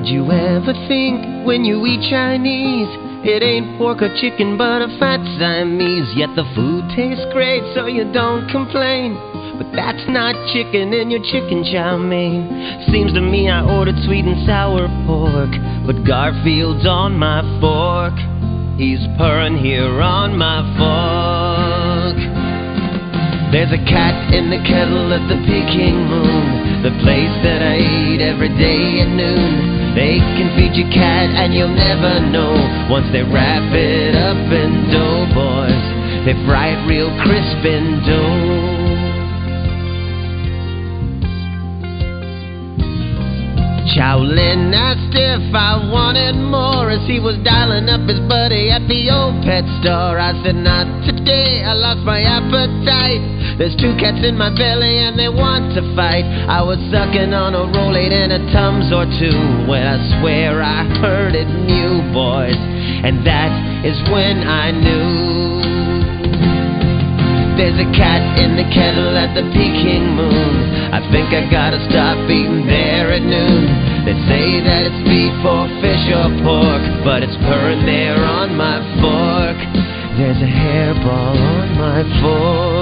Did you ever think when you eat Chinese, it ain't pork or chicken but a fat Siamese? Yet the food tastes great so you don't complain. But that's not chicken in your chicken chow mein. Seems to me I ordered sweet and sour pork, but Garfield's on my fork. He's purring here on my fork. There's a cat in the kettle at the Peking Moon, the place that I eat every day at noon. They can feed your cat and you'll never know. Once they wrap it up in dough, boys, they fry it real crisp in dough. Chowlin asked if I wanted more as he was dialing up his buddy at the old pet store. I said, not today, I lost my appetite. There's 2 cats in my belly and they want to fight. I was sucking on a Rolade and a Tums or 2 when I swear I heard it new, boys. And that is when I knew. There's a cat in the kettle at the Peking Moon. I think I gotta stop eating there at noon. They say that it's beef or fish or pork, but it's purring there on my fork. There's a hairball on my fork.